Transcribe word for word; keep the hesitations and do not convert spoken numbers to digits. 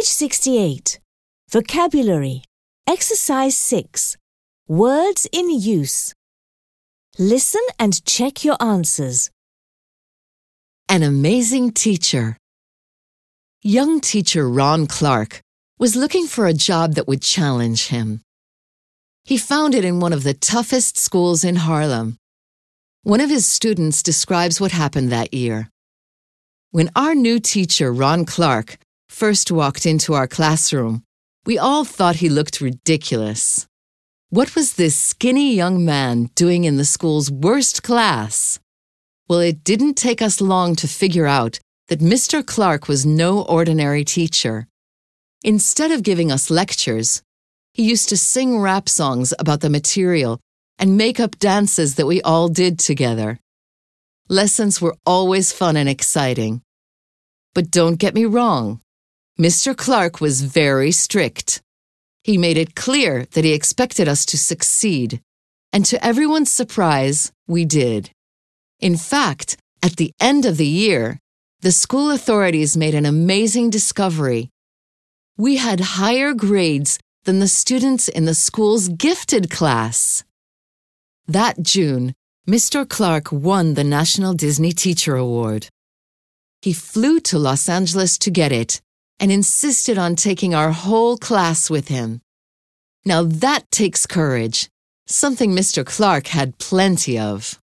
Page sixty-eight. Vocabulary. Exercise six. Words in use. Listen and check your answers. An amazing teacher. Young teacher Ron Clark was looking for a job that would challenge him. He found it in one of the toughest schools in Harlem. One of his students describes what happened that year. When our new teacher, Ron Clark, first walked into our classroom, we all thought he looked ridiculous. What was this skinny young man doing in the school's worst class? Well, it didn't take us long to figure out that Mister Clark was no ordinary teacher. Instead of giving us lectures, he used to sing rap songs about the material and make up dances that we all did together. Lessons were always fun and exciting. But don't get me wrong, Mister Clark was very strict. He made it clear that he expected us to succeed, and to everyone's surprise, we did. In fact, at the end of the year, the school authorities made an amazing discovery. We had higher grades than the students in the school's gifted class. That June, Mister Clark won the National Disney Teacher Award. He flew to Los Angeles to get it and insisted on taking our whole class with him. Now that takes courage, something Mister Clark had plenty of.